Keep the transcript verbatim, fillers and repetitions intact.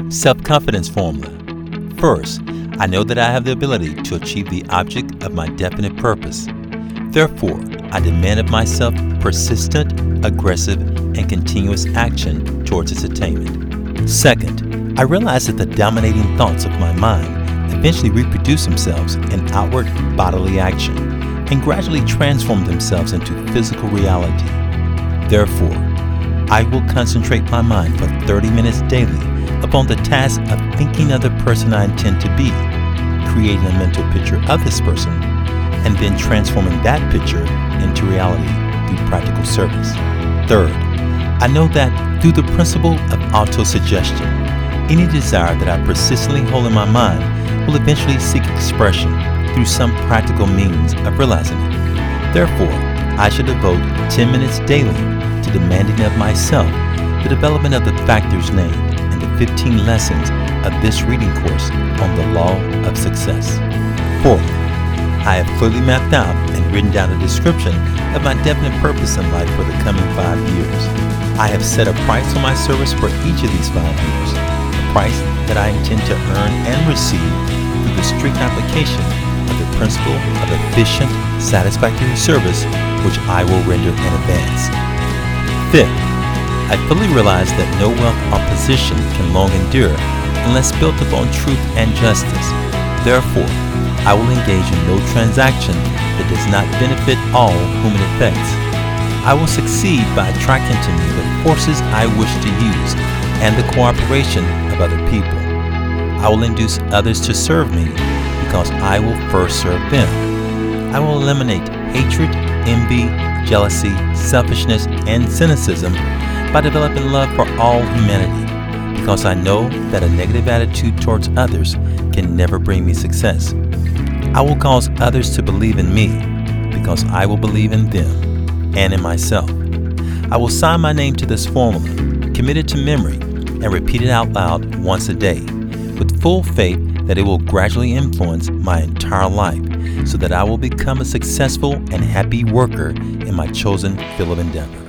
Self-confidence formula. First, I know that I have the ability to achieve the object of my definite purpose. Therefore, I demand of myself persistent, aggressive, and continuous action towards its attainment. Second, I realize that the dominating thoughts of my mind eventually reproduce themselves in outward bodily action and gradually transform themselves into physical reality. Therefore, I will concentrate my mind for thirty minutes daily upon the task of thinking of the person I intend to be, creating a mental picture of this person, and then transforming that picture into reality through practical service. Third, I know that through the principle of autosuggestion, any desire that I persistently hold in my mind will eventually seek expression through some practical means of realizing it. Therefore, I should devote ten minutes daily to demanding of myself the development of the factors named in the fifteen lessons of this reading course on the law of success. Fourth, I have clearly mapped out and written down a description of my definite purpose in life for the coming five years. I have set a price on my service for each of these five years, a price that I intend to earn and receive through the strict application of the principle of efficient, satisfactory service which I will render in advance. Fifth, I fully realize that no wealth or position can long endure unless built upon truth and justice. Therefore, I will engage in no transaction that does not benefit all whom it affects. I will succeed by attracting to me the forces I wish to use and the cooperation of other people. I will induce others to serve me because I will first serve them. I will eliminate hatred, envy, jealousy, selfishness, and cynicism by developing love for all humanity, because I know that a negative attitude towards others can never bring me success. I will cause others to believe in me, because I will believe in them and in myself. I will sign my name to this formula, commit it to memory, and repeat it out loud once a day, with full faith that it will gradually influence my entire life, so that I will become a successful and happy worker in my chosen field of endeavor.